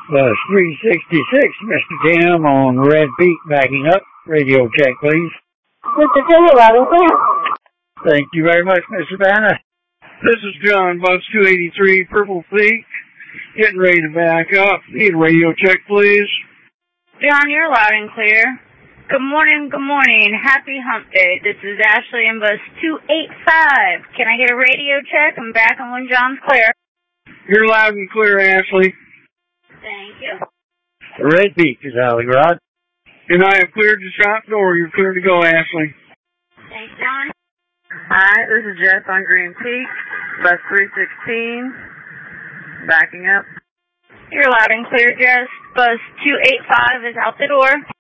Bus 366, Mr. Tim on Red Peak backing up. Radio check, please. Mr. Tim, you're loud and clear. Thank you very much, Mr. Banner. This is John, Bus 283, Purple Peak. Getting ready to back up. Need a radio check, please. John, you're loud and clear. Good morning, good morning. Happy hump day. This is Ashley in Bus 285. Can I get a radio check? I'm back on when John's clear. You're loud and clear, Ashley. Thank you. Red Peak is Alley Rod. And I have cleared the shop door. You're clear to go, Ashley. Thanks, John. Hi, this is Jess on Green Peak, Bus 316, backing up. You're loud and clear, Jess. Bus 285 is out the door.